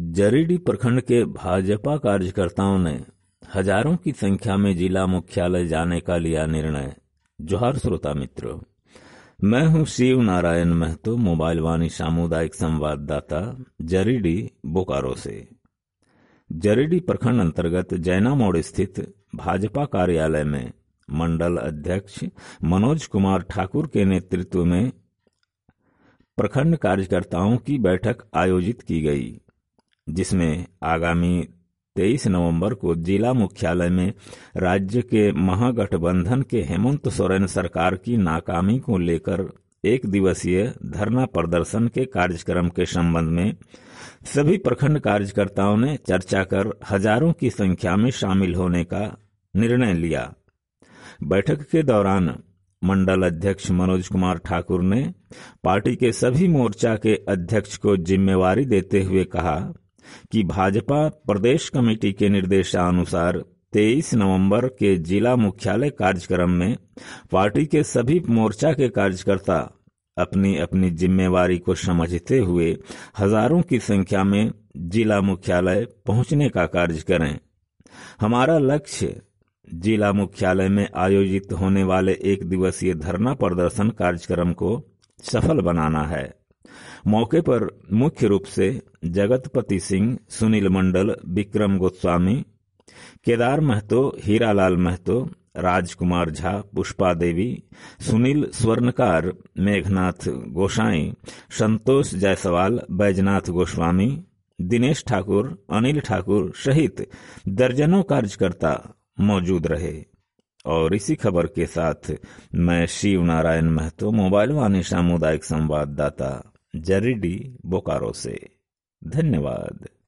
जरीडीह प्रखंड के भाजपा कार्यकर्ताओं ने हजारों की संख्या में जिला मुख्यालय जाने का लिया निर्णय। जोहार श्रोता मित्रों, मैं हूं शिव नारायण महतो, मोबाइल वाणी सामुदायिक संवाददाता, जरीडीह बोकारो से। जरीडीह प्रखंड अंतर्गत जैना मोड़ स्थित भाजपा कार्यालय में मंडल अध्यक्ष मनोज कुमार ठाकुर के नेतृत्व में प्रखंड कार्यकर्ताओं की बैठक आयोजित की गई, जिसमें आगामी 23 नवंबर को जिला मुख्यालय में राज्य के महागठबंधन के हेमंत सोरेन सरकार की नाकामी को लेकर एक दिवसीय धरना प्रदर्शन के कार्यक्रम के संबंध में सभी प्रखंड कार्यकर्ताओं ने चर्चा कर हजारों की संख्या में शामिल होने का निर्णय लिया। बैठक के दौरान मंडल अध्यक्ष मनोज कुमार ठाकुर ने पार्टी के सभी मोर्चा के अध्यक्ष को जिम्मेवारी देते हुए कहा कि भाजपा प्रदेश कमेटी के निर्देशानुसार 23 नवंबर के जिला मुख्यालय कार्यक्रम में पार्टी के सभी मोर्चा के कार्यकर्ता अपनी अपनी जिम्मेवारी को समझते हुए हजारों की संख्या में जिला मुख्यालय पहुंचने का कार्य करें। हमारा लक्ष्य जिला मुख्यालय में आयोजित होने वाले एक दिवसीय धरना प्रदर्शन कार्यक्रम को सफल बनाना है। मौके पर मुख्य रूप से जगतपति सिंह, सुनील मंडल, विक्रम गोस्वामी, केदार महतो, हीरालाल महतो, राजकुमार झा, पुष्पा देवी, सुनील स्वर्णकार, मेघनाथ गोसाई, संतोष जायसवाल, बैजनाथ गोस्वामी, दिनेश ठाकुर, अनिल ठाकुर सहित दर्जनों कार्यकर्ता मौजूद रहे। और इसी खबर के साथ मैं शिव नारायण महतो, मोबाइल वाणी सामुदायिक संवाददाता, जरीडीह बोकारो से। धन्यवाद।